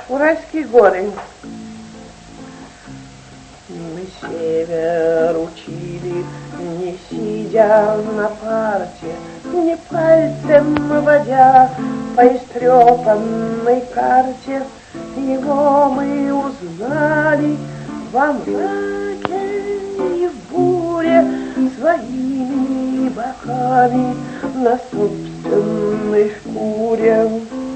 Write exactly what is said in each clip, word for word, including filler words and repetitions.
Уральские горы. Мы север учили, не сидя на парте, не пальцем водя по истрепанной карте. Его мы узнали во мраке и в буре, своими боками на собственной шкуре.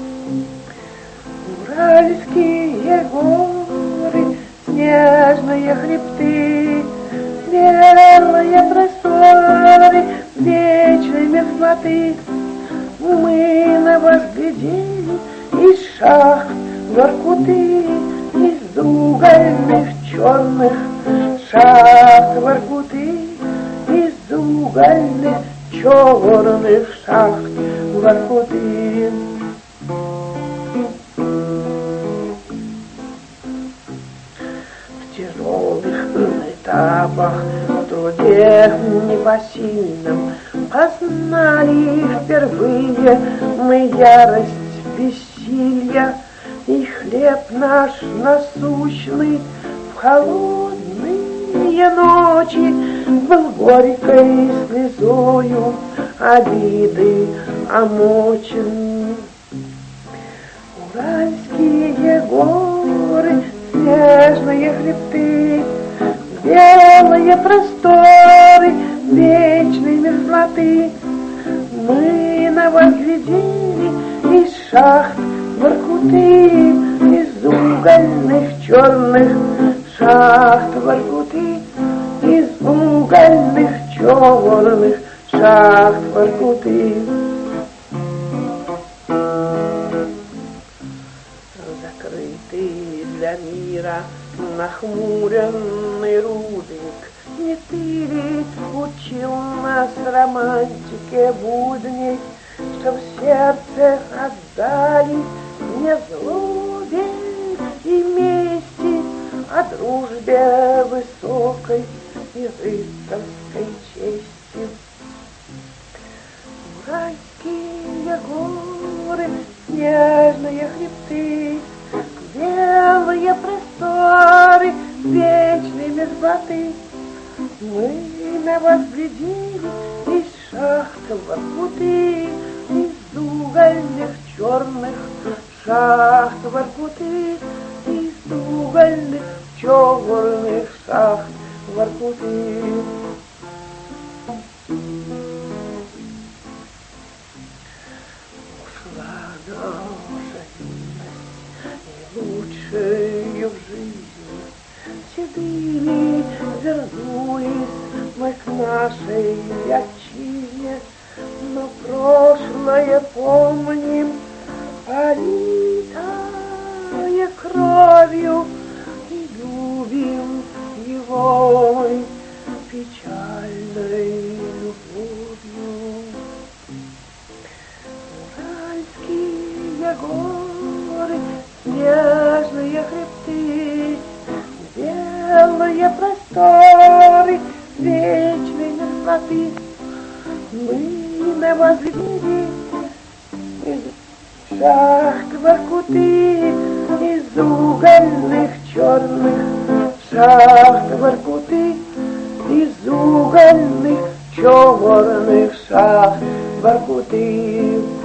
Уральские горы, снежные хребты, белые просторы вечной мерзлоты. Мы на вас глядели из шахт Воркуты, из угольных черных шахт Воркуты, из угольных черных шахт Воркуты. В тяжелых этапах, в труде непосильном познали впервые мы ярость бессилья. И хлеб наш насущный в холодные ночи был горькой слезою обиды омочен. Уральские горы, снежные хребты, белые просторы вечной мерзлоты. Мы на вас глядели из шахт Воркуты, из угольных черных шахт Воркуты, из угольных черных шахт Воркуты. Закрытый для мира нахмуренный рудник, не ты ли учил нас романтике будней, что в сердце отдались не злобе и мести, а дружбе высокой и рыцарской чести. Уральские горы, снежные хребты, белые просторы вечной мерзлоты. Мы на вас глядели из шахт Воркуты, из угольных черных шахт Воркуты, из угольных черных шахт Воркуты. Ушла наша юность и лучшую в жизни, седыми вернулись мы к нашей отчизне, но прошлое помним, политое кровью, и любим его печальной любовью. Уральские горы, снежные хребты, белые просторы вечной мерзлоты. Мы на вас глядели из шахт Воркуты, из угольных черных шахт Воркуты, из угольных черных шахт Воркуты.